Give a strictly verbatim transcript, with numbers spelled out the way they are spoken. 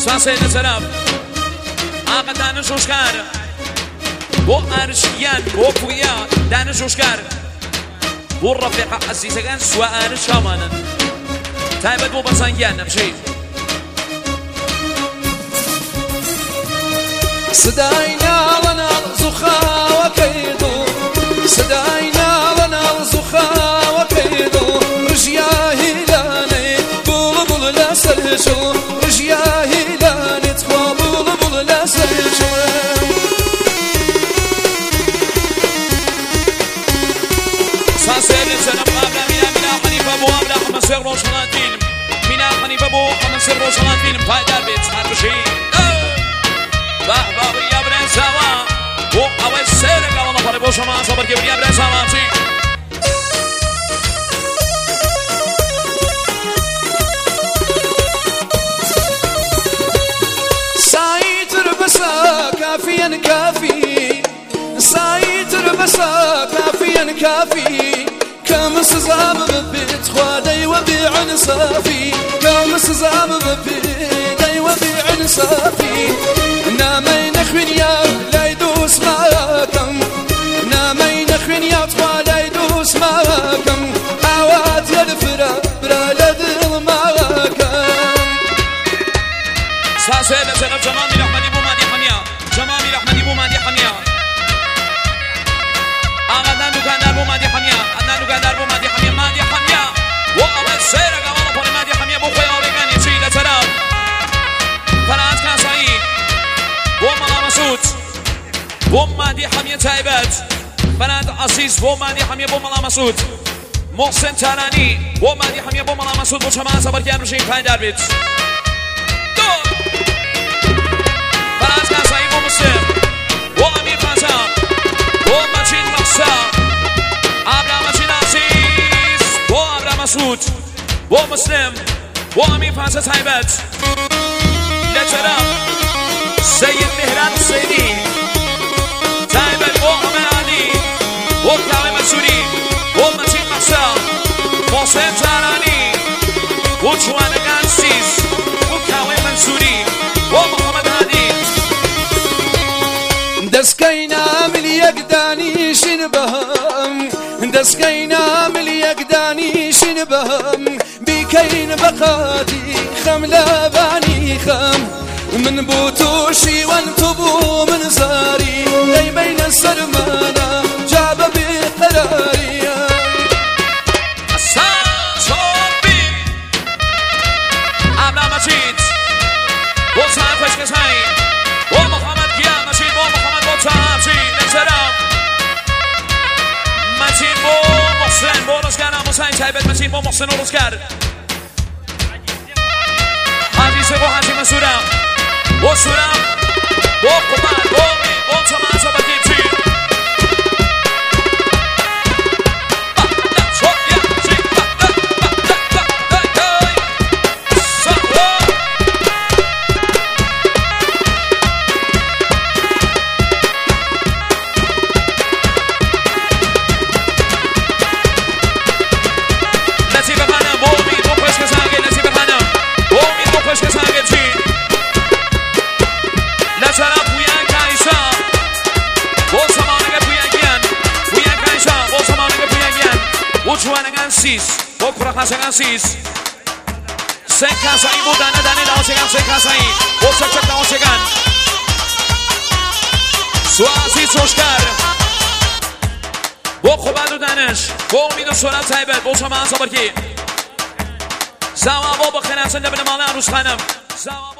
ساسه نسرم آقا دانش روشکار بو عرشیان بو پویا دانش روشکار بو رفیق عزیزگان سوا عرش همانن تایبت بو بسنگیان نمشید صدای نالنا زخا و کیدو صدای نالنا زخا و کیدو رجیا هیلانی بول بول لسرشو رجیا هیلانی تخوا بول بول لسرشو ساسه نسرم قابل مینا مینا حنیفه بو عبد احمد سر روشنان فیلم مینا حنیفه بو احمد سر روشنان فیلم پایدار بیت هر بشید باه باه بریا برن سوا و اول سر قوانا پاره با شما صبر که بریا برن سوا چی سایتر بسا کافیان کافی سایتر بسا کافیان کافی کم سزام ببیت خوادی و بیعن صافی کم سزام ببیت و بیعن صافی نامي نخوين يا لا يدوس معاكم نامي نخوين يا طفا لا يدوس معاكم عوات يا الفرا برا لدل معاكم ساسه لسنب جمامي رحمدي بو مادي حميا جمامي رحمدي بو مادي حميا آغادان دكاندار بو مادي حميا عدنان دكاندار بو مادي حميا مادي حميا و اول سيرا قوانا بو مادي حميا بو خويا ورقاني چي لسنب فرات كاسائي بو ملا مسعود بو مادي حمية تايبت بنات عزيز بو مادي حمية بو ملا مسعود محسن تراني بو مادي حمية بو ملا مسعود بو شما صبر كيان روشين پایدار بيت دو بنات كاسائي بو مسلم بو امير فازا بو مجين مقصا عبر مجين عزيز بو عبر مسعود بو مسلم بو امير فازا تايبت لجرام سيد مهران السيدي تايبت بو عمر علي بو كاوي منصوري بو مجيد مقصا محسن تراني بو جوان قنسيس بو كاوي منصوري بو محمد هادي دسكينا من يقداني شنبهم دسكينا من يقداني شنبهم بكين بقاتي خم لاباني خم من بوتوشي وانتبو من زاري لي بين السرمانة جاب بقراري السلام صوبي عبد مجيد بو صاحب خوش كسائي بو محمد قيام مجيد بو محمد بو صاحب شي نسرام مجيد بو محسن بو رزقار مسائي تايبت مجيد بو محسن و رزقار حديث بو حاجي منصورم بو سورم بو قبار بو می بو چما صبتی چی نصیب خانم بو می بو خوش کسانگه نصیب خانم بو می بو خوش کسانگه چی لسرا پویان کایشا بو سمانگه پویانگیان پویان کایشا بو سمانگه پویانگیان بو چوانگان سیس بو کرخاسگان سیس سن کاسایی بو دانه دانه داوشگان سن کاسایی بو چک داوشگان سوازی چوشکار بو خوباد و دانش بو امید و سرعت تایبت بو شما صبر کی زوا بو بخیران سنده بن مالا عروس خانم زوا